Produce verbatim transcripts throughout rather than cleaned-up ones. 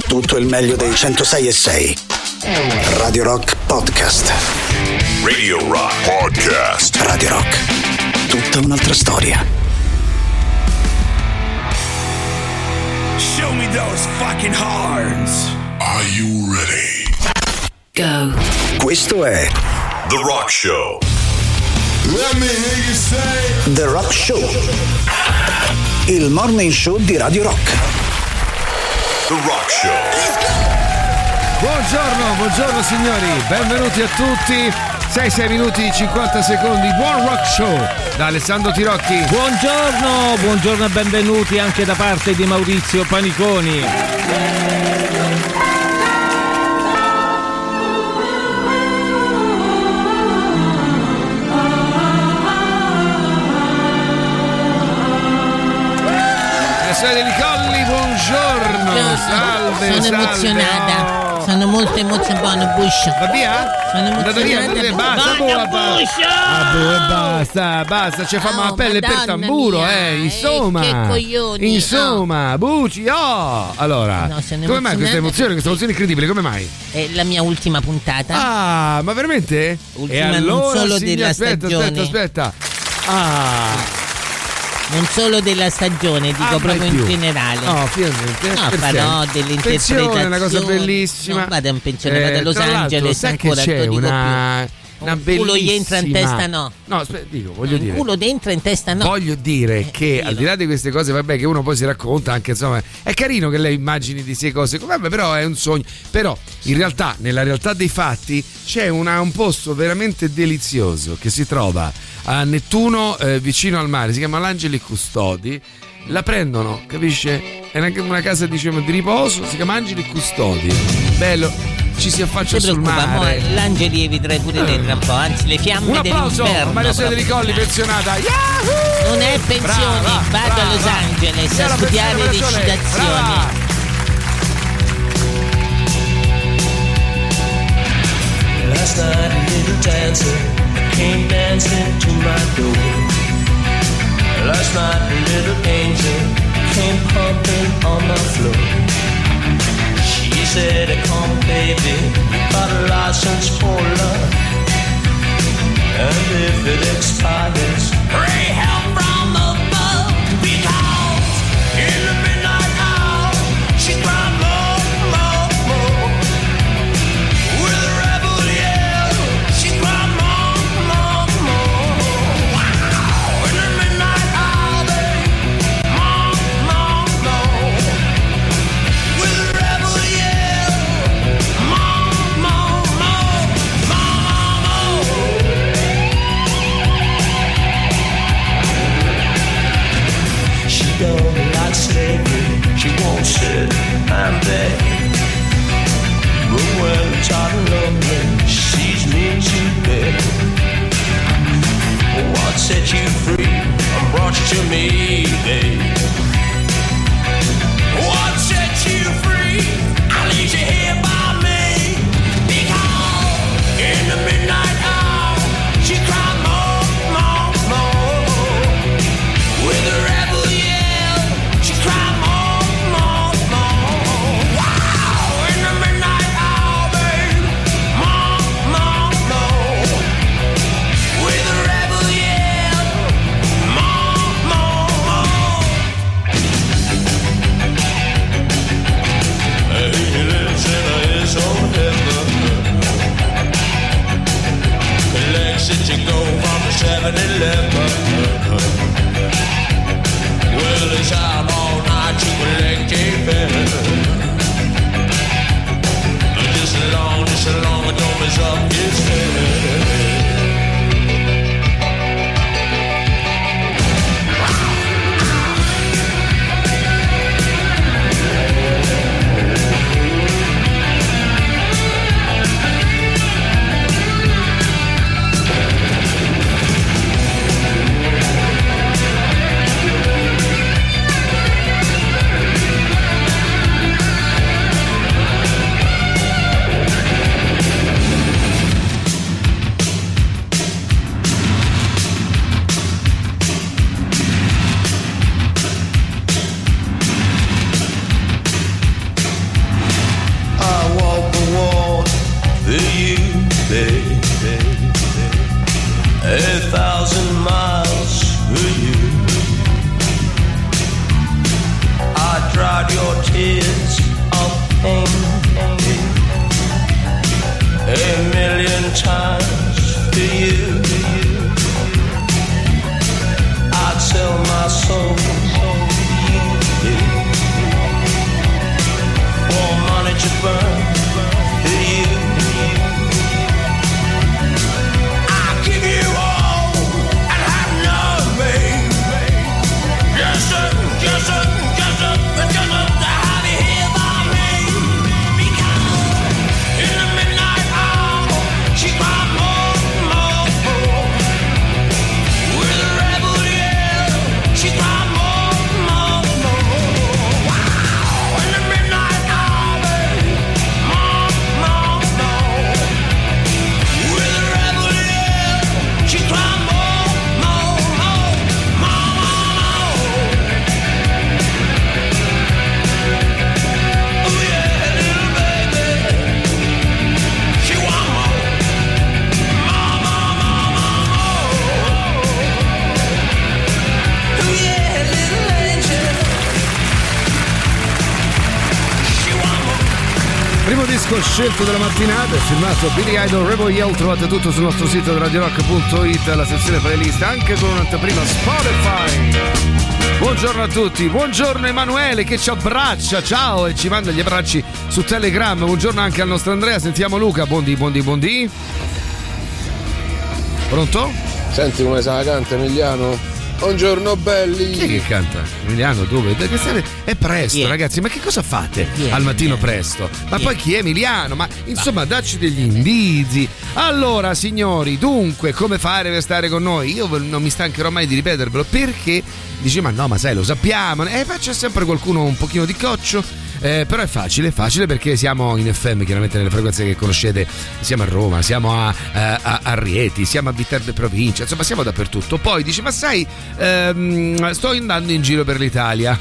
tutto il meglio dei centosei e sei. Radio Rock Podcast. Radio Rock Podcast. Radio Rock. Tutta un'altra storia. Show me those fucking horns. Are you ready? Go. Questo è The Rock Show. Let me hear you say The Rock Show. Il morning show di Radio Rock. The Rock Show. Buongiorno, buongiorno signori, benvenuti a tutti. sei sei minuti e cinquanta secondi, buon Rock Show da Alessandro Tirocchi. Buongiorno, buongiorno e benvenuti anche da parte di Maurizio Paniconi. Alessandro Deli Colli, buongiorno. Salve, sono salve. emozionata. Oh. Sono molto emozionata. Bush. Va via? Sono Andato via, emozionata. basta, Buona basta, Bush! ah, boh, basta, basta, ci fa Oh, la pelle per Madonna tamburo, mia, eh, insomma. eh, che coglioni, Insomma, buci, oh! Allora, No, sono come mai questa emozionata. emozione, questa emozione incredibile, come mai? È la mia ultima puntata. Ah, ma veramente? Ultima e non allora, solo signor, della aspetta, stagione. aspetta, aspetta. Ah, Non solo della stagione, dico ah, proprio mai in più. generale. No, finalmente. No, per farò sempre. delle Pensione, interpretazioni. una cosa bellissima. Non vado in pensione, vado a Los tra l'altro, Angeles sai ancora, che c'è non lo dico una, più. una Un culo gli entra in bellissima- testa, no. No, aspetta, dico, voglio Un dire. culo dentro in testa, no. Voglio dire Eh, che dillo. al di là di queste cose, vabbè, che uno poi si racconta anche, insomma, è carino che lei immagini di sé cose, vabbè, però è un sogno. Però in realtà, nella realtà dei fatti, c'è una, un posto veramente delizioso che si trova a Nettuno, eh, vicino al mare, si chiama l'Angeli Custodi. La prendono, capisce? È una, una casa, diciamo, di riposo, si chiama Angeli Custodi. Bello, ci si affaccia Non si sul preoccupa, mo mare. l'Angeli vedrai pure dentro un po', anzi le fiamme Un applauso dell'inferno. a Maria Sede proprio. Deli Colli, pensionata. Yahoo! Non è pensione, Brava, vado brava. a Los Angeles Sì, a alla studiare pensione, Maria Sole. recitazione. Brava. Last night a little dancer came dancing to my door. Last night a little angel came pumping on my floor. She said, come baby, you got a license for love. And if it expires, pray help from above. Because in the midnight hour, she cried more, more, more. With a rebel yell, she cried more, more, more. Wow! In the midnight hour, babe, more, more, more. With a rebel yell, more, more, more, more, more. Primo disco scelto della mattinata, è firmato Billy Idol, Rebel Yell. Trovate tutto sul nostro sito radio rock punto it, la sezione playlist, anche con un'anteprima Spotify. Buongiorno a tutti, buongiorno Emanuele che ci abbraccia, ciao, e ci manda gli abbracci su Telegram. Buongiorno anche al nostro Andrea, sentiamo Luca. Buondì, buondì, buondì. Pronto? Senti come sa canta Emiliano? Buongiorno belli. Chi è che canta? Emiliano, dove? È presto, yeah. ragazzi, ma che cosa fate yeah. al mattino yeah. presto? Ma yeah. poi chi è Emiliano? Ma insomma, dacci degli indizi. Allora, signori, dunque, come fare per stare con noi? Io non mi stancherò mai di ripetervelo, perché dici, ma no, ma sai, lo sappiamo. E eh, poi c'è sempre qualcuno un pochino di coccio. Eh, però è facile, è facile perché siamo in F M, chiaramente nelle frequenze che conoscete, siamo a Roma, siamo a, a, a, a Rieti, siamo a Viterbo provincia, insomma siamo dappertutto. Poi dici, ma sai, ehm, sto andando in giro per l'Italia.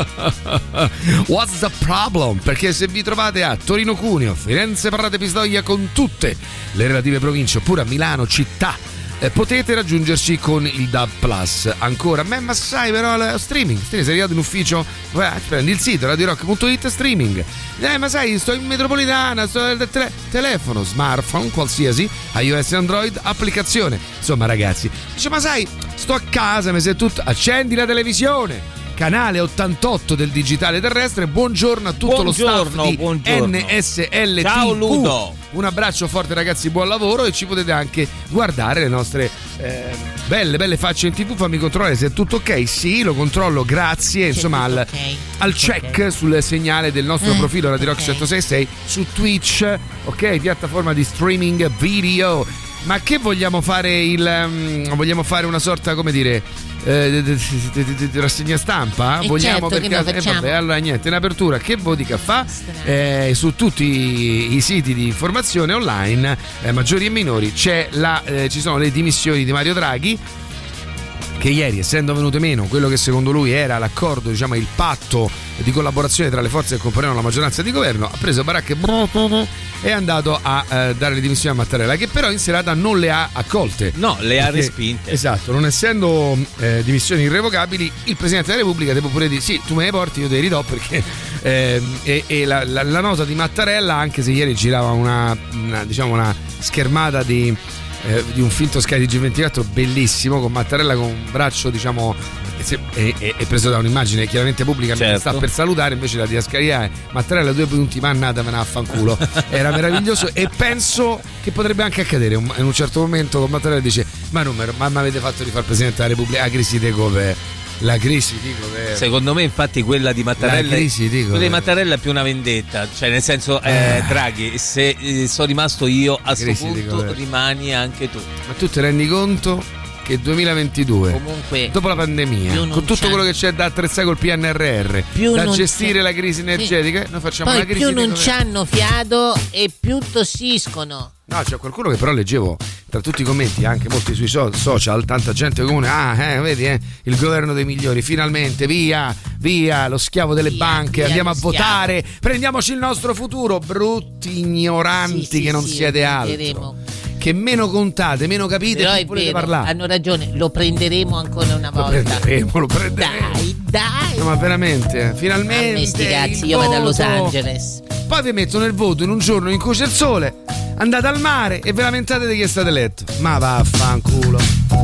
What's the problem? Perché se vi trovate a Torino Cuneo, Firenze Parrate Pistoia con tutte le relative province, oppure a Milano città, Eh, potete raggiungerci con il D A B Plus. Ancora, ma, ma sai però lo streaming, sei arrivato in ufficio, vai, prendi il sito radio rock punto it streaming. Eh, ma sai, sto in metropolitana, sto nel tele- telefono, smartphone, qualsiasi, iOS e Android, applicazione. Insomma, ragazzi, dice, ma sai, sto a casa, mi sei tutto, accendi la televisione. Canale ottantotto del digitale terrestre. Buongiorno a tutto buongiorno, lo staff di buongiorno. N S L T V. Ciao Ludo. Un abbraccio forte ragazzi, buon lavoro, e ci potete anche guardare le nostre eh, belle belle facce in tv. Fammi controllare se è tutto ok. Sì, lo controllo, grazie. C'è insomma al, okay. al check okay. sul segnale del nostro eh, profilo Radio Rock okay. centosei virgola sei su Twitch, ok, piattaforma di streaming video. Ma che vogliamo fare il um, vogliamo fare una sorta, come dire, eh, di, di, di, di rassegna stampa? E vogliamo certo, perché che eh, vabbè, allora niente, in apertura che Vodica fa eh, su tutti i, i siti di informazione online, eh, maggiori e minori, c'è la eh, ci sono le dimissioni di Mario Draghi, che ieri, essendo venute meno quello che secondo lui era l'accordo, diciamo il patto di collaborazione tra le forze che componevano la maggioranza di governo, ha preso baracche e è andato a eh, dare le dimissioni a Mattarella, che però in serata non le ha accolte. No, le ha perché, respinte. Esatto, non essendo eh, dimissioni irrevocabili, il Presidente della Repubblica deve pure dire sì, tu me le porti, io te le ridò, perché eh, e, e la, la, la nota di Mattarella, anche se ieri girava una, una diciamo una schermata di Eh, di un finto Sky di G ventiquattro bellissimo, con Mattarella con un braccio, diciamo, è, è, è preso da un'immagine chiaramente pubblica, certo. sta per salutare, invece la didascalia è Mattarella due punti, mannatevene a fanculo. Era meraviglioso, e penso che potrebbe anche accadere in un certo momento con Mattarella, dice ma non ma mi avete fatto rifare Presidente della Repubblica, la crisi di governo. La crisi di governo. Secondo me, infatti, quella di Mattarella, la crisi di quella di Mattarella è più una vendetta, cioè nel senso, eh, Draghi, se eh, sono rimasto io, a questo punto rimani anche tu. Ma tu ti rendi conto che duemilaventidue, comunque, dopo la pandemia, con tutto quello che c'è da attrezzare col P N R R, più da gestire la crisi energetica, sì. Noi facciamo poi una crisi più di non governo. c'hanno fiato e più tossiscono. No, c'è qualcuno che però leggevo tra tutti i commenti, anche molti sui so- social, tanta gente comune, ah, eh, vedi, eh, il governo dei migliori, finalmente, via, via, lo schiavo delle via, banche, via andiamo a schiavo. votare, prendiamoci il nostro futuro, brutti ignoranti sì, sì, che non sì, siete altro. vedremo. Che meno contate, meno capite, però più volete vero, parlare. hanno ragione, lo prenderemo ancora una volta. Lo prenderemo, lo prenderemo. Dai, dai. No, ma veramente, finalmente. A me sti cazzi, io voto. vado a Los Angeles. Poi vi mettono il voto in un giorno in cui c'è il sole, andate al mare e ve lamentate di chi è stato eletto. Ma vaffanculo.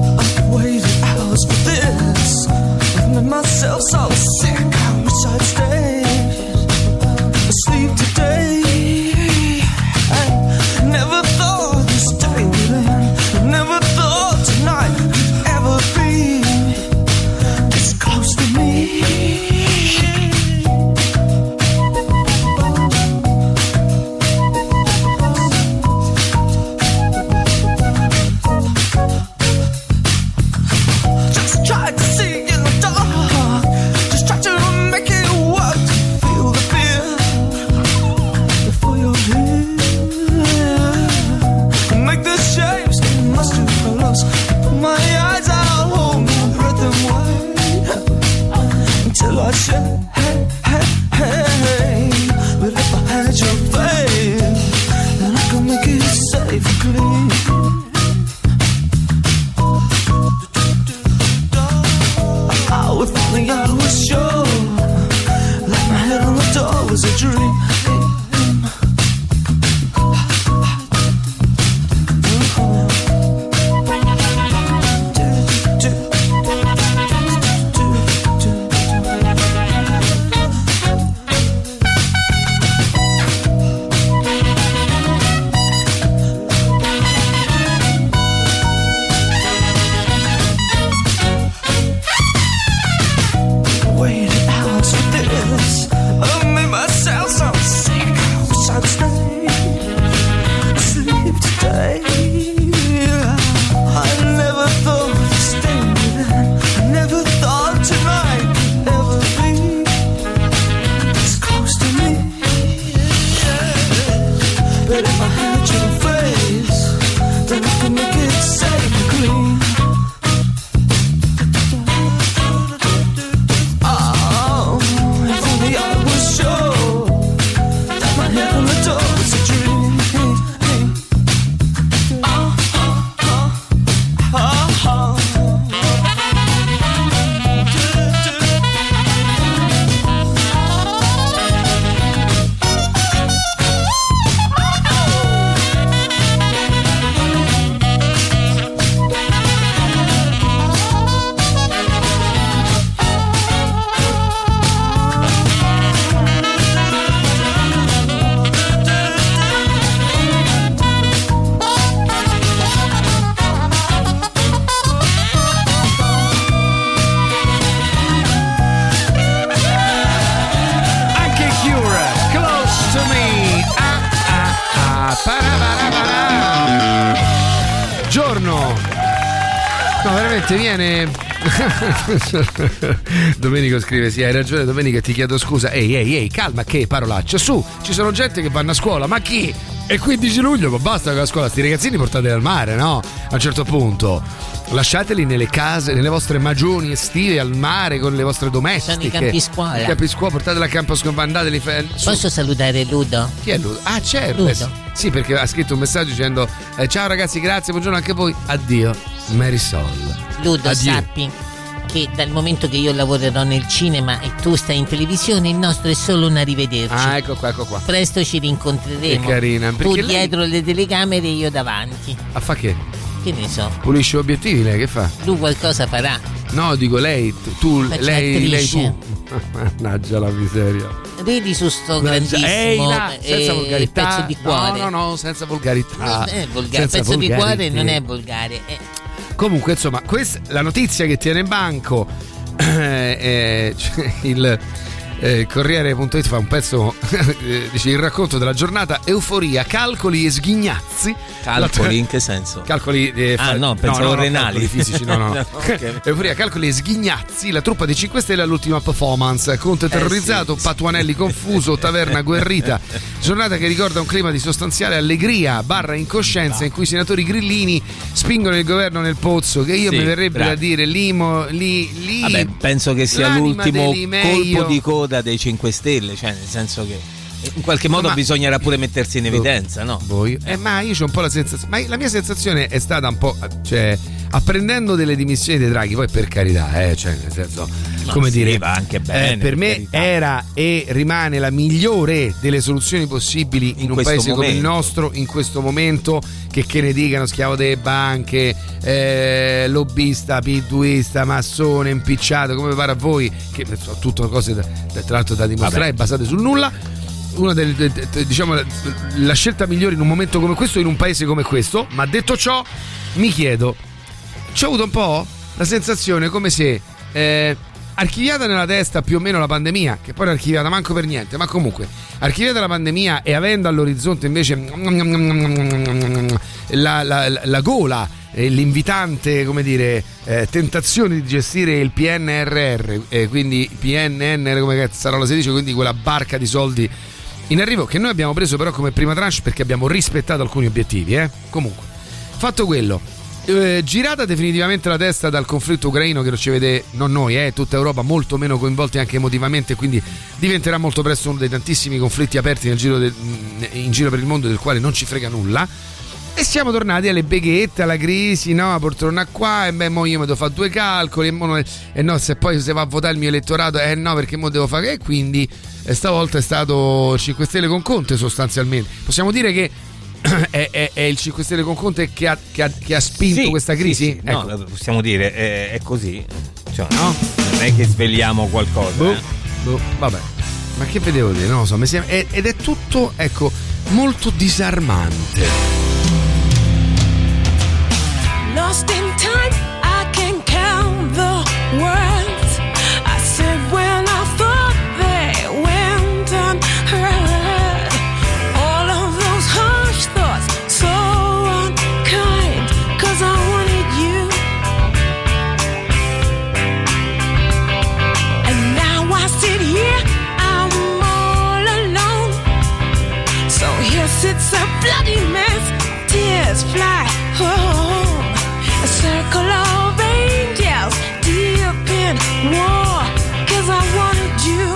Never thought this day would end. Never thought tonight could ever be this close to me. Just tried to see in the dark. Just tried to make it work. To feel the fear before you're here. Make the shapes get much too close. Put my eyes out, hold my breath and wait until I say, hey, hey, hey. But if I had your faith, then I could make it safe and clean. Oh, if only I was sure, like my head on the door was a dream. No, veramente viene. Domenico scrive: sì, hai ragione Domenico, ti chiedo scusa. Ehi, ehi, ehi, calma, che parolaccia. Su, ci sono gente che vanno a scuola, ma chi? È il quindici luglio, ma basta con la scuola. Sti ragazzini portateli al mare, no? A un certo punto lasciateli nelle case, nelle vostre magioni estive al mare con le vostre domestiche. Sono i campi scuola. I campi scuola, portateli a campo scuola, andateli. Posso salutare Ludo? Chi è Ludo? Ah, certo. Ludo. Eh, sì, perché ha scritto un messaggio dicendo eh, ciao ragazzi, grazie, buongiorno anche voi. Addio, Marisol. Ludo, Addio. sappi che dal momento che io lavorerò nel cinema e tu stai in televisione, il nostro è solo un arrivederci. Ah, ecco qua, ecco qua. Presto ci rincontreremo. Che carina. Tu lei... dietro le telecamere e io davanti. A fa che? Che ne so. Pulisce obiettivi lei, che fa? Lui qualcosa farà. No, dico lei, tu, Faccio lei, lei attrice. tu. Mannaggia la miseria. Vedi su sto Mannaggia- grandissimo Ehi là, senza eh, volgarità. pezzo di cuore. No, no, no, senza volgarità. Non è volgare, Senza pezzo di volgarity. cuore non è volgare. Eh. Comunque, insomma, questa la notizia che tiene in banco eh, eh, cioè, il eh, Corriere punto it fa un pezzo eh, dice il racconto della giornata, euforia, calcoli e sghignazzi. Calcoli in che senso? Calcoli eh, Ah fa- no, pensavo no, no, renali calcoli fisici, no, no, no. Okay. Euforia, calcoli e sghignazzi, la truppa dei cinque Stelle all'ultima performance, Conte terrorizzato, Eh, sì, Patuanelli confuso, taverna agguerrita, giornata che ricorda un clima di sostanziale allegria barra incoscienza in cui i senatori grillini spingono il governo nel pozzo, che io Sì, mi verrebbe bravi. da dire limo, lì, lì Vabbè, penso che sia l'anima l'ultimo degli meglio. colpo di coda dei cinque Stelle, cioè nel senso che in qualche modo Ma- bisognerà pure mettersi in evidenza, no? Voi. Eh, ma io c'ho un po' la sensazione. Ma la mia sensazione è stata un po'. Cioè, apprendendo delle dimissioni dei Draghi, poi per carità, eh, cioè, nel senso, Ma come sì, dire, va anche bene, eh, per per me carità. era e rimane la migliore delle soluzioni possibili in, In un questo paese come il momento. nostro, in questo momento. Che, che ne dicano schiavo delle banche, eh, lobbista, piduista, massone, impicciato, come pare a voi, che sono tutte cose da, da- tra l'altro da dimostrare, Vabbè. basate sul nulla. Una delle, de- de- diciamo la, la scelta migliore in un momento come questo, in un paese come questo. Ma detto ciò, mi chiedo, c'ho avuto un po' la sensazione come se eh, archiviata nella testa più o meno la pandemia, che poi non è archiviata manco per niente, ma comunque archiviata la pandemia e avendo all'orizzonte invece la, la, la, la gola e l'invitante, come dire, eh, tentazione di gestire il P N R R, eh, quindi P N N R come cazzarola si dice, quindi quella barca di soldi in arrivo che noi abbiamo preso però come prima tranche perché abbiamo rispettato alcuni obiettivi, eh? Comunque, fatto quello, eh, girata definitivamente la testa dal conflitto ucraino, che non ci vede, non noi, eh, tutta Europa molto meno coinvolti anche emotivamente, quindi diventerà molto presto uno dei tantissimi conflitti aperti nel giro del, in giro per il mondo, del quale non ci frega nulla. E siamo tornati alle beghette, alla crisi, no? Poltrona qua, e beh, mo io mi devo fare due calcoli, e, mo non- e no, se poi se va a votare il mio elettorato, eh no, perché mo devo fare, e quindi eh, stavolta è stato cinque Stelle con Conte sostanzialmente. Possiamo dire che è, è- è il cinque Stelle con Conte che ha, che ha- che ha spinto Sì, questa crisi? sì, sì. Ecco. No, possiamo dire, è, è così. Cioè, no? Non è che svegliamo qualcosa. Boh, eh. boh, vabbè, ma che vedevo dire? Non lo so, mi sembra- è- ed è tutto, ecco, molto disarmante. Lost in time, I can count the words I said when I thought they went unheard. All of those harsh thoughts, so unkind, 'cause I wanted you. And now I sit here, I'm all alone. So here sits a bloody mess, tears fly home. A circle of angels deep in war, 'cause I wanted you.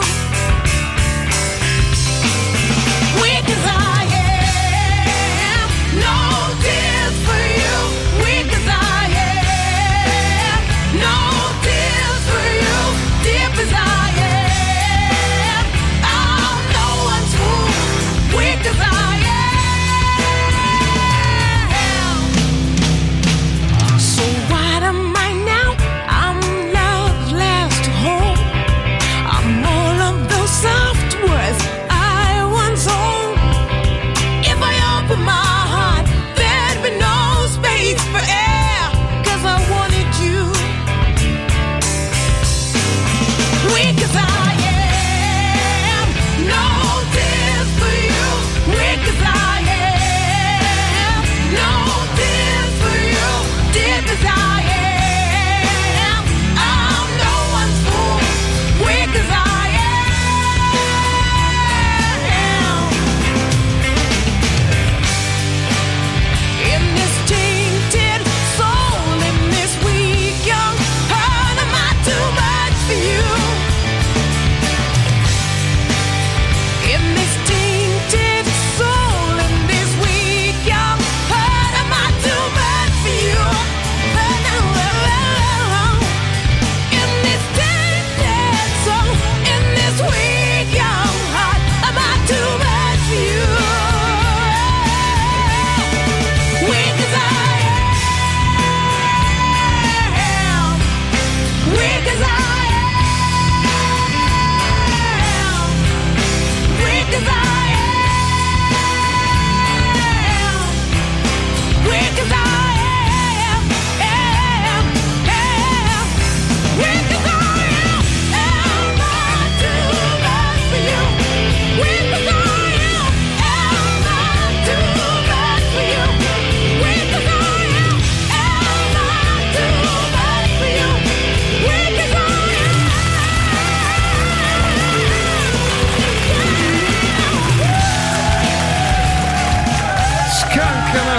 Weak as I am, no tears for you. Weak as I am, no tears for you. Deep as I am, oh, no one's fool. Weak as I am. So what am I now? I'm loveless to hold.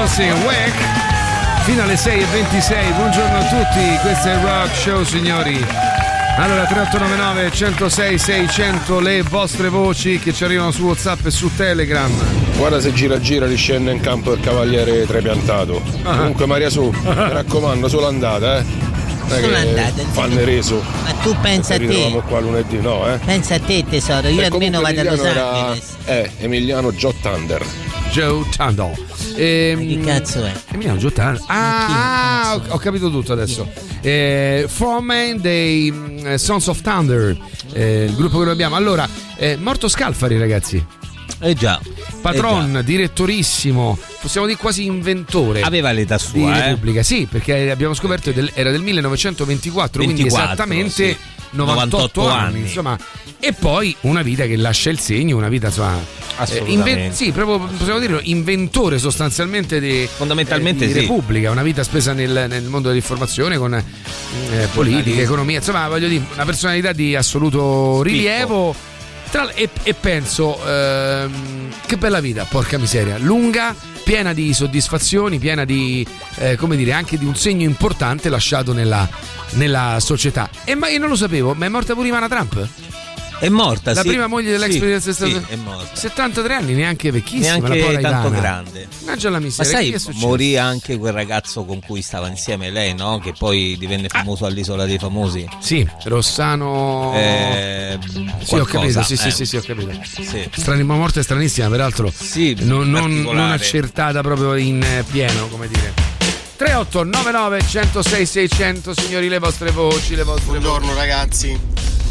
Beyoncé, Wack, fino alle sei e ventisei. Buongiorno a tutti, questo è il Rock Show, signori. Allora, tre otto nove nove, centosei, seicento, le vostre voci che ci arrivano su WhatsApp e su Telegram. Guarda se gira gira riscende in campo il cavaliere trapiantato. Ah. Comunque Maria Su, mi raccomando, solo andata, eh. Sono andata, fanno reso. Ma tu pensa a te. Qua lunedì, no, eh? Pensa a te, tesoro, io e almeno vado a Los Angeles. Eh, Emiliano Joe Thunder. Joe Thunder. Ehm, che cazzo è? Emiliano Joe Thunder. Ah, ah ho, ho capito tutto adesso. Eh, Frontman dei uh, Sons of Thunder, eh, il gruppo che noi abbiamo. Allora, eh, morto Scalfari, ragazzi. Eh già. Patron, eh già. direttorissimo, possiamo dire quasi inventore. Aveva l'età sua, di eh? Repubblica, sì, perché abbiamo scoperto che era del millenovecentoventiquattro, ventiquattro, quindi esattamente sì. novantotto, novantotto anni, insomma. E poi una vita che lascia il segno, una vita, insomma, assolutamente. Eh, inven- sì, proprio possiamo dirlo, inventore sostanzialmente di, fondamentalmente eh, di sì. Repubblica, una vita spesa nel, nel mondo dell'informazione con eh, politica, economia, insomma, voglio dire, una personalità di assoluto rilievo. Spicco. Tra, e, e penso ehm, che bella vita, porca miseria, lunga, piena di soddisfazioni, piena di eh, come dire, anche di un segno importante lasciato nella, nella società. E ma io non lo sapevo, ma è morta pure Ivana Trump? È morta, la sì. prima moglie dell'ex sì, presidente sì, è morta. settantatré anni, neanche vecchissima, neanche la tanto Ivana. grande. Mangia la miseria. Ma sai, morì anche quel ragazzo con cui stava insieme lei, no? Che poi divenne famoso ah. all'Isola dei Famosi. Sì, Rossano. Eh, sì, ho capito, sì, eh. sì, sì, sì, ho capito. Sì. Strani, morte stranissima, peraltro. Sì, non, non, non accertata proprio in pieno, come dire. tre otto nove nove, centosei, seicento, signori, le vostre voci, le vostre Buongiorno voci. ragazzi.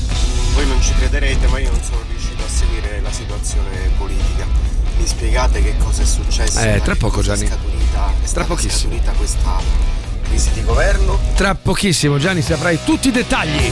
Voi non ci crederete, ma io non sono riuscito a seguire la situazione politica. Mi spiegate che cosa è successo? Eh, tra poco, Gianni. È scaturita, è tra pochissimo. scaturita questa crisi di governo? Tra pochissimo, Gianni, saprai tutti i dettagli.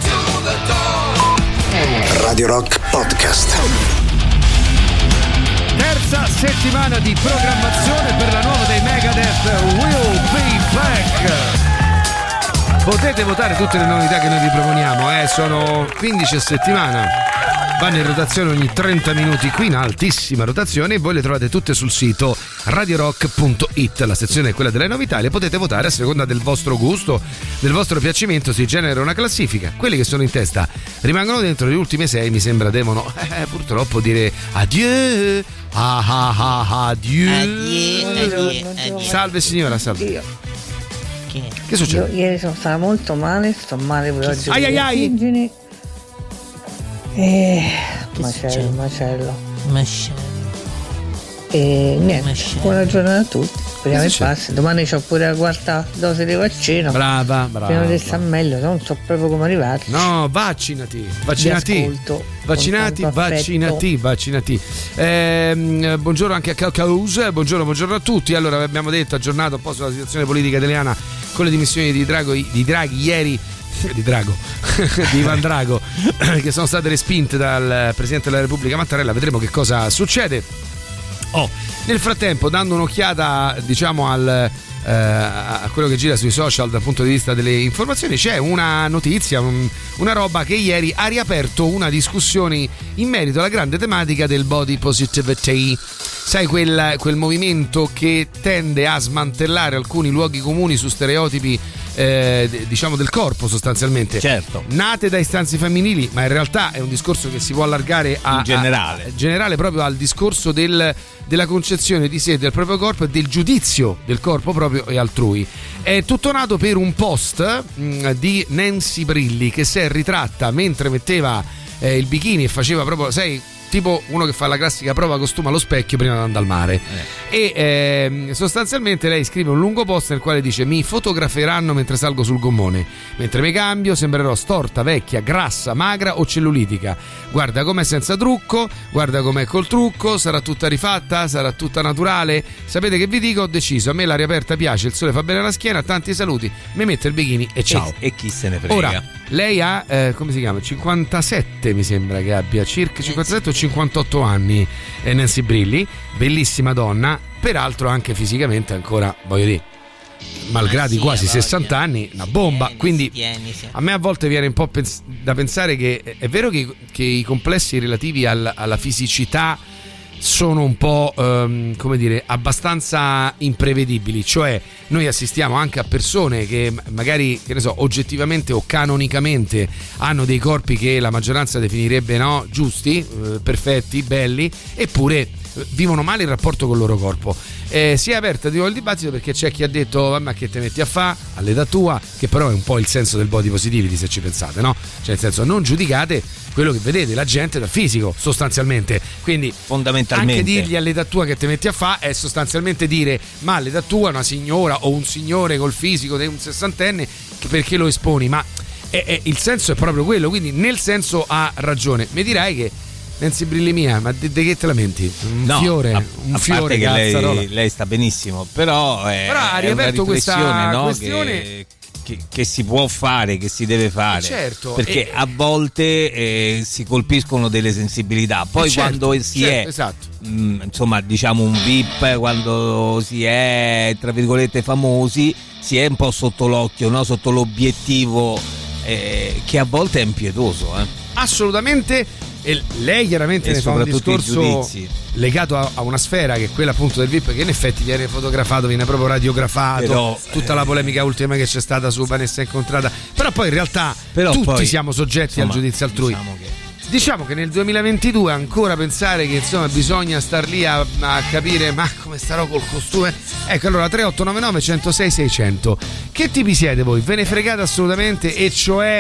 Radio Rock Podcast. Terza settimana di programmazione per la nuova dei Megadeth, Will Be Back. Potete votare tutte le novità che noi vi proponiamo, eh? Sono quindici a settimana. Vanno in rotazione ogni trenta minuti qui in altissima rotazione e voi le trovate tutte sul sito radio rock punto it. La sezione è quella delle novità e le potete votare a seconda del vostro gusto, del vostro piacimento. Si genera una classifica. Quelli che sono in testa rimangono dentro. Le ultime sei mi sembra devono eh, purtroppo dire adieu. Ah ah ah adieu. Addio, addio, addio. Salve signora, salve. Io. Che? Che succede? Io ieri sono stata molto male, sto male pure oggi. Ai ai ai. Eh, macello, macello. Macello. E niente, Macello. buona giornata a tutti. Speriamo che Che passi. Domani c'ho pure la quarta dose di vaccino. Brava, brava. Speriamo di stare meglio, non so proprio come arrivati. No, vaccinati, vaccinati. Vi ascolto Vaccinati, con tanto vaccinati, vaccinati. Ehm, buongiorno anche a Calcaus, buongiorno, buongiorno a tutti. Allora, abbiamo detto, aggiornato un po' sulla situazione politica italiana con le dimissioni di, Drago, di Draghi ieri. Di Drago, di Ivan Drago, che sono state respinte dal Presidente della Repubblica Mattarella. Vedremo che cosa succede. Oh, nel frattempo, dando un'occhiata, diciamo, al eh, a quello che gira sui social dal punto di vista delle informazioni, c'è una notizia, un, una roba che ieri ha riaperto una discussione in merito alla grande tematica del body positivity. Sai, quel, quel movimento che tende a smantellare alcuni luoghi comuni su stereotipi eh, diciamo del corpo, sostanzialmente. Certo. Nate da istanze femminili, ma in realtà è un discorso che si può allargare a, in generale. a, generale proprio al discorso del, della concezione di sé, del proprio corpo e del giudizio del corpo proprio e altrui. È tutto nato per un post mh, di Nancy Brilli, che si è ritratta mentre metteva eh, il bikini e faceva proprio, sai, tipo uno che fa la classica prova costume allo specchio prima di andare al mare. Eh. E eh, sostanzialmente lei scrive un lungo post nel quale dice: mi fotograferanno mentre salgo sul gommone, mentre mi cambio sembrerò storta, vecchia, grassa, magra o cellulitica. Guarda com'è senza trucco, guarda com'è col trucco, sarà tutta rifatta, sarà tutta naturale. Sapete che vi dico? Ho deciso, a me l'aria aperta piace, il sole fa bene alla schiena, tanti saluti, mi metto il bikini e ciao. E, e chi se ne frega. Ora, lei ha, eh, come si chiama? cinquantasette mi sembra che abbia, circa cinquantasette o cinquantotto anni, eh, Nancy Brilli, bellissima donna, peraltro anche fisicamente ancora, voglio dire, malgrado i quasi sessanta anni, una bomba. Quindi a me a volte viene un po' pens- da pensare che è vero che, che i complessi relativi al, alla fisicità sono un po' ehm, come dire, abbastanza imprevedibili, cioè noi assistiamo anche a persone che magari, che ne so, oggettivamente o canonicamente hanno dei corpi che la maggioranza definirebbe, no, giusti, eh, perfetti, belli, eppure eh, vivono male il rapporto con il loro corpo. Eh, si è aperta di nuovo il dibattito perché c'è chi ha detto: ma che te metti a fa all'età tua, che però è un po' il senso del body positivity, se ci pensate, no? Cioè nel senso, non giudicate quello che vedete la gente dal fisico, sostanzialmente. Quindi fondamentalmente anche dirgli all'età tua che te metti a fa è sostanzialmente dire: ma all'età tua una signora o un signore col fisico di un sessantenne, perché lo esponi? Ma è, è, il senso è proprio quello, quindi nel senso ha ragione. Mi dirai che Nancy Brilli mia, ma di che te lamenti? Un no, fiore, a, un a fiore parte che cazzarola. lei, lei sta benissimo, però è, però ha è una riaperto questa no, questione che, che, che si può fare, che si deve fare, certo, perché e, a volte eh, si colpiscono delle sensibilità, poi certo, quando si certo, è esatto. mh, insomma diciamo un V I P, quando si è tra virgolette famosi, si è un po' sotto l'occhio, no? Sotto l'obiettivo eh, che a volte è impietoso, eh. Assolutamente. E lei chiaramente e ne fa un discorso legato a, a una sfera che è quella appunto del V I P, che in effetti viene fotografato, viene proprio radiografato, però, tutta eh, la polemica ultima che c'è stata su Vanessa Incontrata, però poi in realtà tutti poi, siamo soggetti insomma, al giudizio altrui. Diciamo che... diciamo che nel duemilaventidue ancora pensare che insomma bisogna star lì a, a capire ma come starò col costume. Ecco, allora tre otto nove nove uno zero sei sei zero zero. Che tipi siete voi? Ve ne fregate assolutamente, e cioè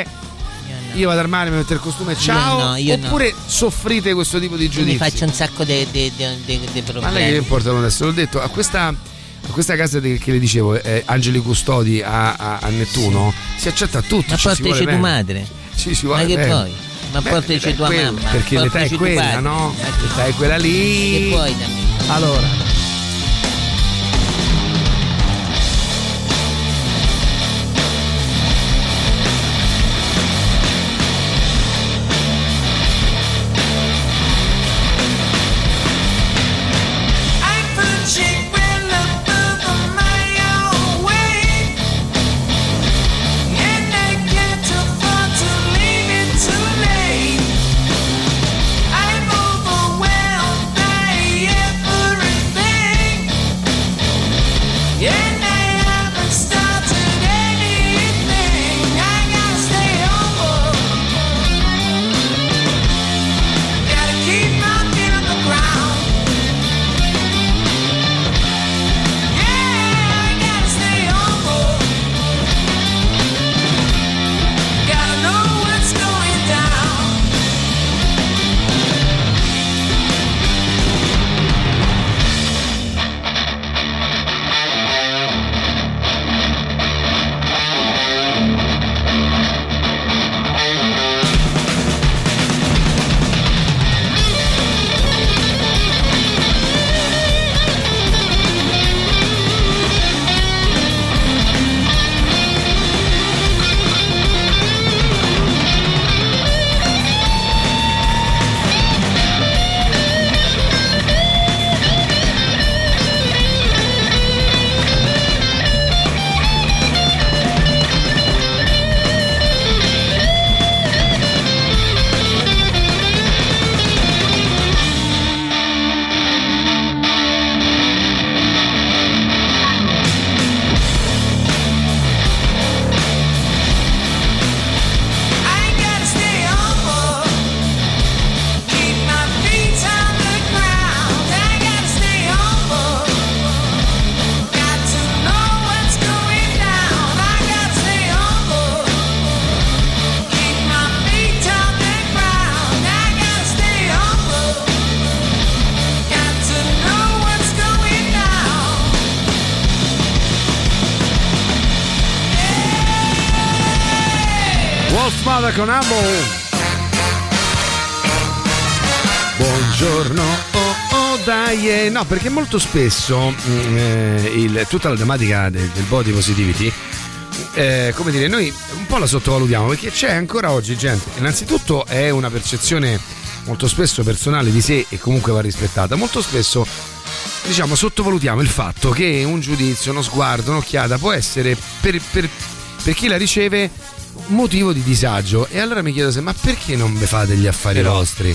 io vado al mare, mi metto il costume, ciao, io no, io oppure no. soffrite questo tipo di giudizio? Mi faccio un sacco di problemi. Ma lei che importa adesso? L'ho detto, a questa, a questa casa de, che le dicevo, eh, Angeli Custodi a, a, a Nettuno, sì, si accetta a tutti. Ma portaci tua madre. Ci si vuole ma che bene. Poi? Ma Beh, portaci tua quella, mamma. perché l'età è quella, no? L'età è quella lì. Che poi da me. Allora. Moda con Amo. Buongiorno, oh oh dai, eh, no, perché molto spesso mh, eh, il, tutta la tematica del, del body positivity, eh, come dire, noi un po' la sottovalutiamo, perché c'è ancora oggi gente, innanzitutto è una percezione molto spesso personale di sé e comunque va rispettata, molto spesso diciamo sottovalutiamo il fatto che un giudizio, uno sguardo, un'occhiata può essere per, per, per chi la riceve un motivo di disagio, e allora mi chiedo se ma perché non vi fate gli affari Però. vostri?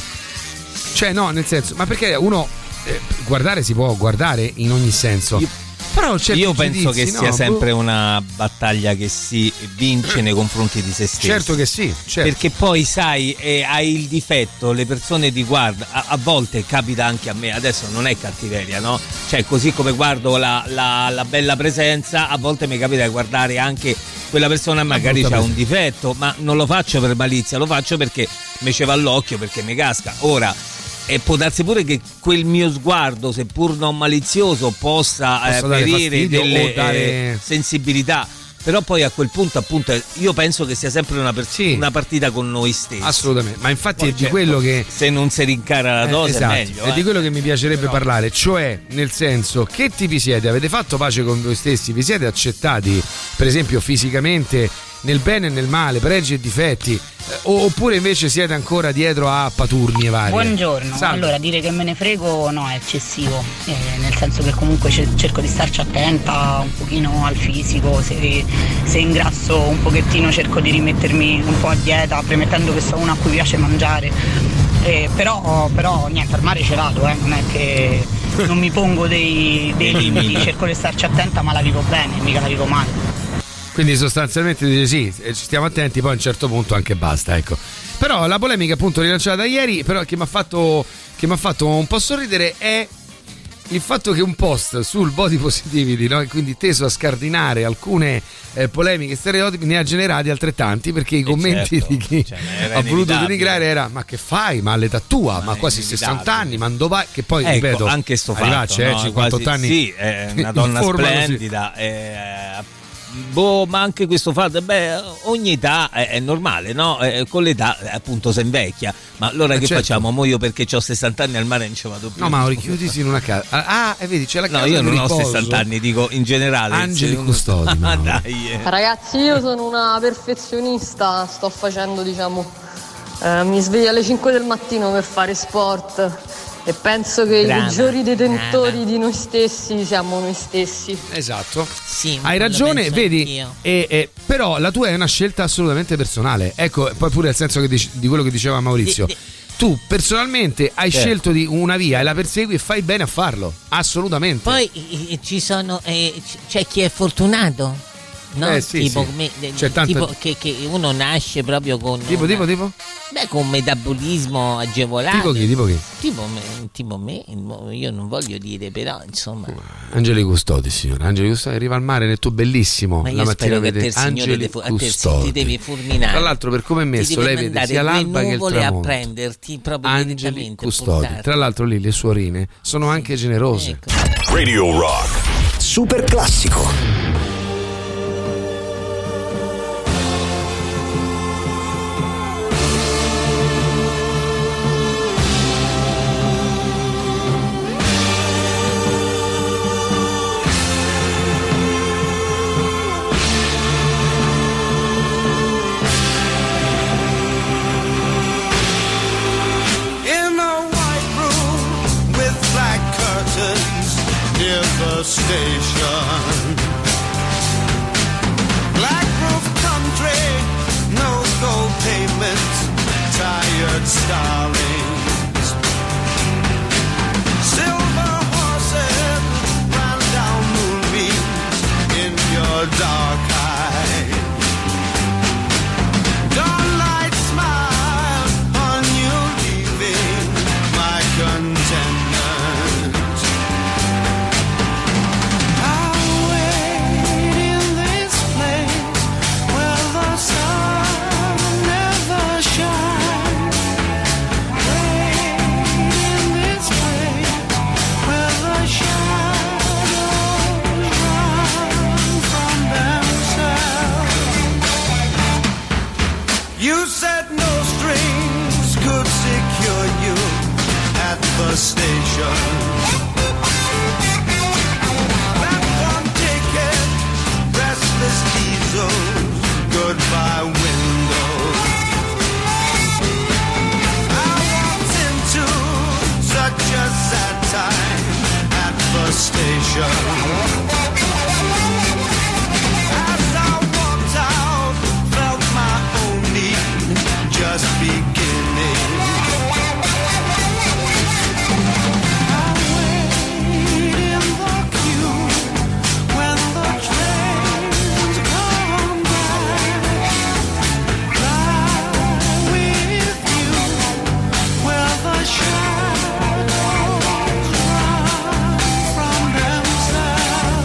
Cioè no, nel senso, ma perché uno eh, guardare si può guardare in ogni senso. Io, Però io penso giudizi, che no? sia sempre una battaglia che si vince nei confronti di se stessi. Certo che sì, certo. Perché poi sai, eh, hai il difetto, le persone ti guardano, a, a volte capita anche a me, adesso non è cattiveria, no? Cioè così come guardo la, la, la bella presenza, a volte mi capita di guardare anche quella persona magari ha un difetto, ma non lo faccio per malizia, lo faccio perché mi ci va all'occhio, perché mi casca. Ora, e può darsi pure che quel mio sguardo, seppur non malizioso, possa eh, ferire delle dare... eh, sensibilità, però poi a quel punto appunto io penso che sia sempre una, pers- sì. una partita con noi stessi. Assolutamente, ma infatti poi, è certo, di quello che se non si rincara la dose eh, esatto, è meglio. È eh. di quello che mi piacerebbe però... parlare, cioè nel senso che tipi siete, avete fatto pace con voi stessi, vi siete accettati per esempio fisicamente nel bene e nel male, pregi e difetti, eh, oppure invece siete ancora dietro a paturnie varie? Buongiorno. Salve. Allora, dire che me ne frego no, è eccessivo, eh, nel senso che comunque cerco di starci attenta un pochino al fisico, se, se ingrasso un pochettino cerco di rimettermi un po' a dieta, premettendo che sono una a cui piace mangiare, eh, però, però niente, al mare ce vado, eh, non è che non mi pongo dei, dei limiti, cerco di starci attenta, ma la vivo bene, mica la vivo male. Quindi sostanzialmente dice sì, ci stiamo attenti, poi a un certo punto anche basta, ecco. Però la polemica appunto rilanciata ieri, però che mi ha fatto che mi ha fatto un po' sorridere è il fatto che un post sul body positivity, no? E quindi teso a scardinare alcune eh, polemiche stereotipi, ne ha generati altrettanti, perché i commenti certo, di chi cioè, ha voluto denigrare era ma che fai, ma all'età tua, ma, ma quasi sessanta anni, ma dove vai? Che poi ecco, ripeto anche sto fatto, arrivacci, no? eh, cinquantotto quasi, anni, sì, è una donna splendida, è, boh, ma anche questo fatto, beh, ogni età è, è normale, no? Eh, con l'età appunto si invecchia, ma allora eh che certo. facciamo? Mo io perché ho sessanta anni al mare non ci vado più. No, ma richiudisi in una casa. Ah, e vedi, c'è la casa. No, io non riposo. ho sessanta anni, dico in generale. Angeli custodi. Ah, dai. Eh. Ragazzi, io sono una perfezionista, sto facendo, diciamo, eh, mi sveglio alle cinque del mattino per fare sport. E penso che brava, i peggiori detentori brava. di noi stessi siamo noi stessi. Esatto. Sì, hai ragione, vedi, e, e, però la tua è una scelta assolutamente personale. Ecco, poi pure nel senso che dic- di quello che diceva Maurizio. De, de, tu personalmente hai certo. scelto di una via e la persegui e fai bene a farlo. Assolutamente. Poi eh, ci sono eh, c'è chi è fortunato. No, eh, sì, tipo, sì. Me, C'è tanta... tipo che, che uno nasce proprio con tipo, una, tipo, tipo? Beh, con un metabolismo agevolato. Tipo chi, tipo chi? Tipo me, tipo me, io non voglio dire, però insomma. Angeli Custodi, signora. Angeli Custodi arriva al mare nel tuo bellissimo. Ma io la mattina spero che vede te, Angeli fu- Custodi. a te, ti devi fulminare. Tra l'altro, per come è messo, lei vede sia l'alba che il tramonto. A prenderti proprio Angeli Custodi. Tra l'altro, lì le suorine sono sì. anche generose. Ecco. Radio Rock. Super classico. Station, black roof country, no gold pavement, tired starlings, silver horses ran down moonbeams in your dark eyes. Dawnlight smile on you leaving my contentment. Away station. Platform ticket, restless diesels, goodbye windows. I walked into such a sad time at the station. As I walked out, felt my own need just beginning. I wait in the queue when the trains come back. Lie with you where the shadows run from themselves.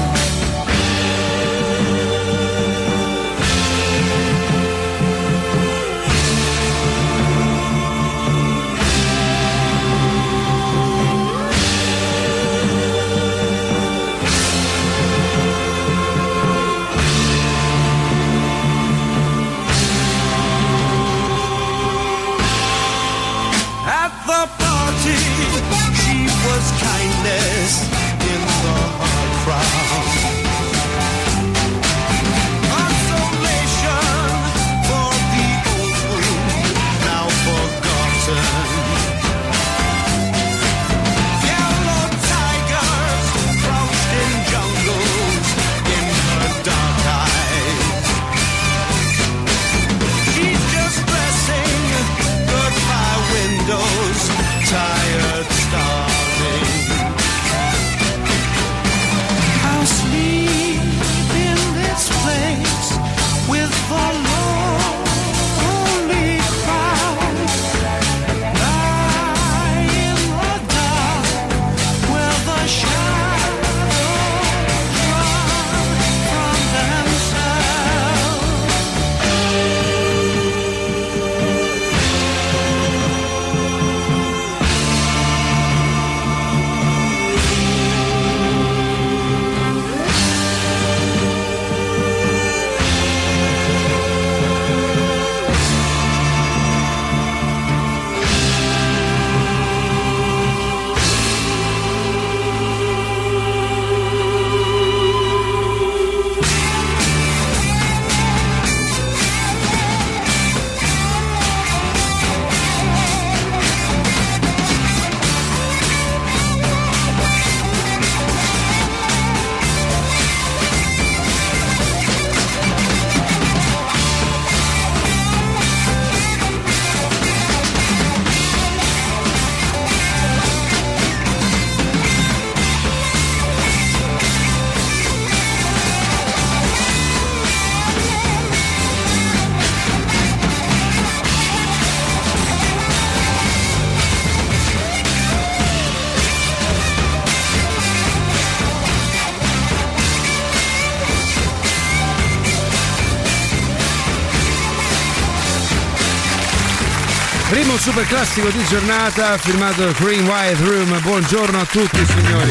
At the party, she was kindness in the hard crowd. Consolation for the old wound, now forgotten. Yellow tigers crouched in jungles in her dark eyes. She's just dressing goodbye windows, tired, starving. I'll sleep in this place with the lonely crowd. Lie in the dark where the shadows run from themselves. Primo super classico di giornata firmato Green White Room. Buongiorno a tutti signori.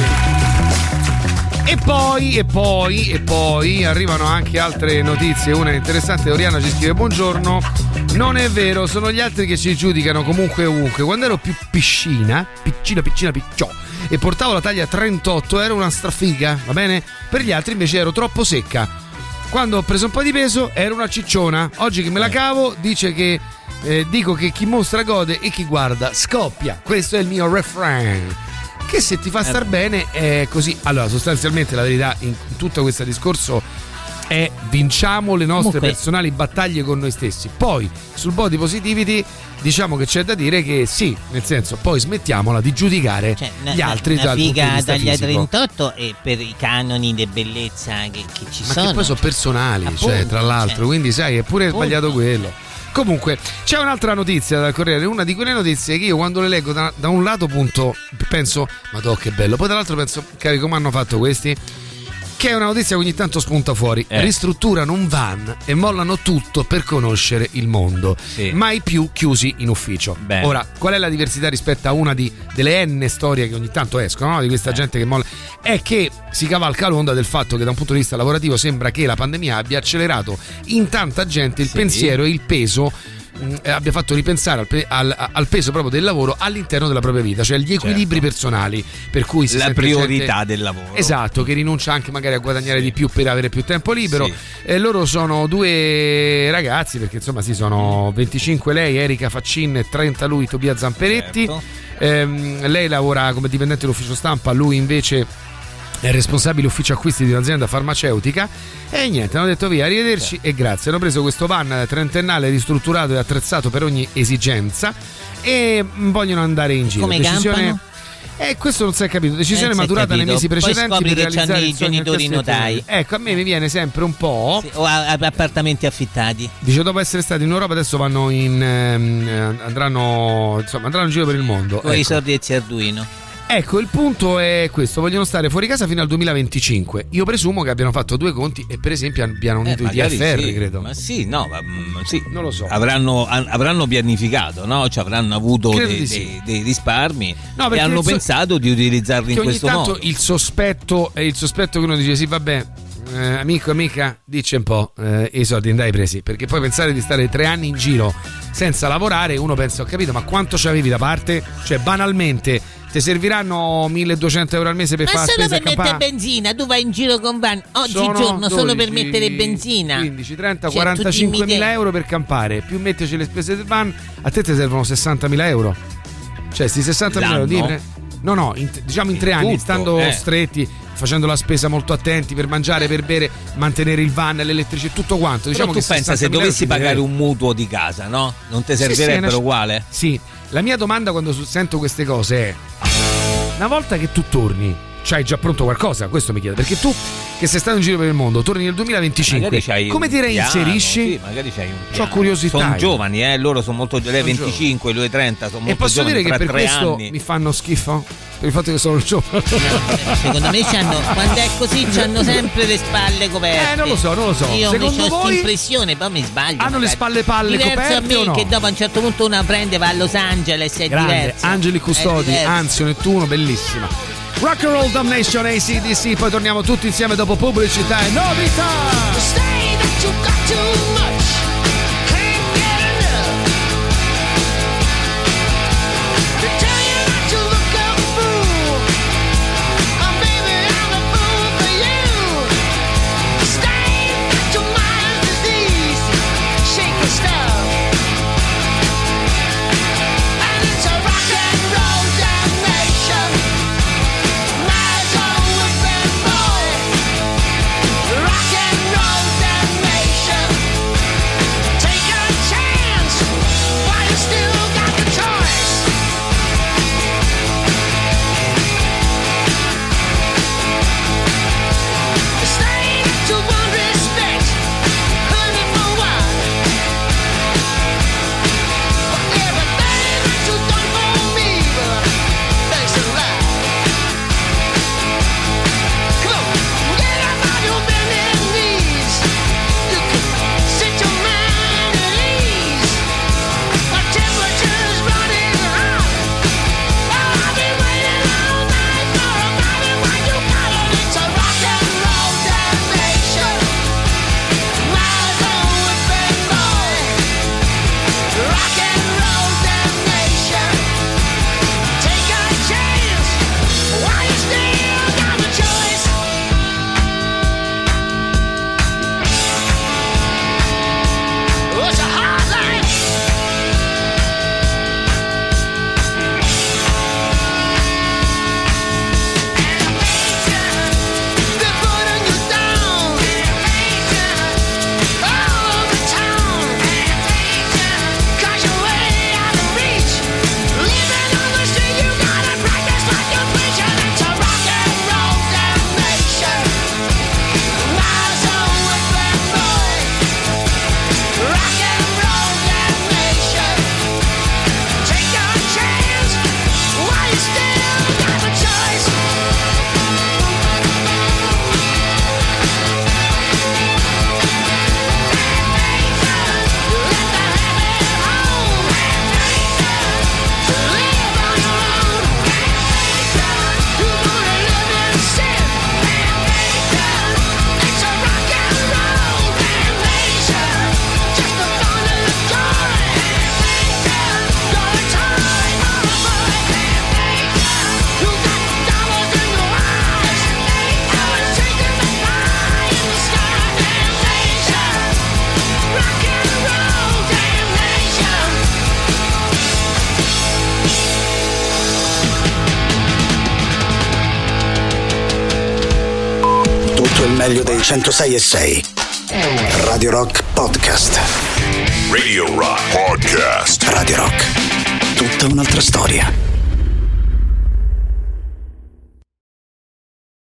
E poi, e poi, e poi arrivano anche altre notizie. Una interessante, Oriana ci scrive: buongiorno, non è vero, sono gli altri che ci giudicano comunque e ovunque. Quando ero più piscina, piccina, piccina, picciò, e portavo la taglia trentotto ero una strafiga, va bene? Per gli altri invece ero troppo secca. Quando ho preso un po' di peso ero una cicciona. Oggi che me la cavo dice che eh, dico che chi mostra gode e chi guarda scoppia. Questo è il mio refrain, che se ti fa star bene è così. Allora, sostanzialmente la verità in tutto questo discorso è: vinciamo le nostre Comunque. personali battaglie con noi stessi. Poi sul body positivity diciamo che c'è da dire che sì, nel senso, poi smettiamola di giudicare cioè, gli na, altri na, dal punto di vista dagli fisico. trentotto e per i canoni di bellezza che, che ci ma sono, che poi sono personali, appunto, cioè tra l'altro, cioè, quindi sai, è pure appunto. sbagliato quello. Comunque c'è un'altra notizia dal Corriere, una di quelle notizie che io quando le leggo da, da un lato punto penso madò che bello, poi dall'altro penso che come hanno fatto questi, che è una notizia che ogni tanto spunta fuori. eh. Ristrutturano un van e mollano tutto per conoscere il mondo, sì. mai più chiusi in ufficio. Beh. Ora, qual è la diversità rispetto a una di, delle n storie che ogni tanto escono, no? Di questa eh. gente che molla, è che si cavalca l'onda del fatto che da un punto di vista lavorativo sembra che la pandemia abbia accelerato in tanta gente il sì. pensiero e il peso mh, abbia fatto ripensare al, pe- al, al peso proprio del lavoro all'interno della propria vita, cioè gli equilibri certo. personali, per cui si la sente priorità gente, del lavoro. Esatto, che rinuncia anche magari a guadagnare sì. di più per avere più tempo libero. Sì. E loro sono due ragazzi, perché insomma sì, sono venticinque lei, Erika Faccin, e trenta lui, Tobia Zamperetti. Certo. Ehm, lei lavora come dipendente dell'ufficio stampa, lui invece è responsabile ufficio acquisti di un'azienda farmaceutica. E niente, hanno detto via, arrivederci e grazie. Hanno preso questo van trentennale ristrutturato e attrezzato per ogni esigenza e vogliono andare in giro. Come Decisione... campano? Eh, questo non si è capito. Decisione eh, maturata capito. nei mesi precedenti Poi per che realizzare i genitori notai. Ecco, a me mi viene sempre un po'. Sì, o a, a appartamenti affittati. Dice, dopo essere stati in Europa adesso vanno in ehm, andranno insomma andranno in giro per il mondo. Con ecco. i sordiezzi Arduino. Ecco, il punto è questo: vogliono stare fuori casa fino al duemilaventicinque. Io presumo che abbiano fatto due conti e per esempio abbiano unito eh, i T F R, sì. credo. Ma sì, no, ma, ma sì. Non lo so. Avranno, avranno pianificato, no? Cioè avranno avuto dei, di sì. dei, dei risparmi no, e hanno so- pensato di utilizzarli in ogni questo tanto modo. Il sospetto è il sospetto che uno dice sì, vabbè. Eh, amico, amica, dice un po' eh, i soldi andai presi, perché poi pensare di stare tre anni in giro senza lavorare, uno pensa, ho capito, ma quanto ci avevi da parte? Cioè, banalmente ti serviranno milleduecento euro al mese per ma fare solo spesa per a mettere campà? benzina, tu vai in giro con van oggigiorno solo per mettere benzina, quindici, trenta, cioè, quarantacinquemila euro per campare, più metteci le spese del van, a te ti servono sessantamila euro. Cioè, sti sessantamila euro di pre- no no in, diciamo in, in tre anni, tutto, stando eh. stretti, facendo la spesa molto attenti per mangiare, per bere, mantenere il van, l'elettricità, tutto quanto. Diciamo Però tu che pensa, se dovessi pagare un mutuo di casa, no? Non ti servirebbero sì, sì, uguale? Sì, la mia domanda quando sento queste cose è: una volta che tu torni, c'hai già pronto qualcosa? Questo mi chiedo, perché tu che sei stato in giro per il mondo, torni nel duemilaventicinque, come ti reinserisci? Sì, magari c'hai un piano. C'ho curiosità. Sono giovani, eh, loro sono molto giovani, lei venticinque, lui trenta, sono molto giovani. E posso dire che per questo anni. mi fanno schifo? Per il fatto che sono giovane. Secondo me c'hanno, quando è così c'hanno sempre le spalle coperte. Eh, non lo so, non lo so. Io Secondo ho questa voi impressione, poi mi sbaglio. Hanno magari. le spalle palle diverso coperte a me o no? che dopo a un certo punto una prende, va a Los Angeles, è grande, diverso. Angeli Custodi, Anzio, Nettuno, bellissima. Rock and Roll Damnation, A C D C, poi torniamo tutti insieme dopo pubblicità e novità. Rock and roll damnation. tutto il meglio dei centosei e sei. Radio Rock Podcast. Radio Rock Podcast. Radio Rock. Tutta un'altra storia.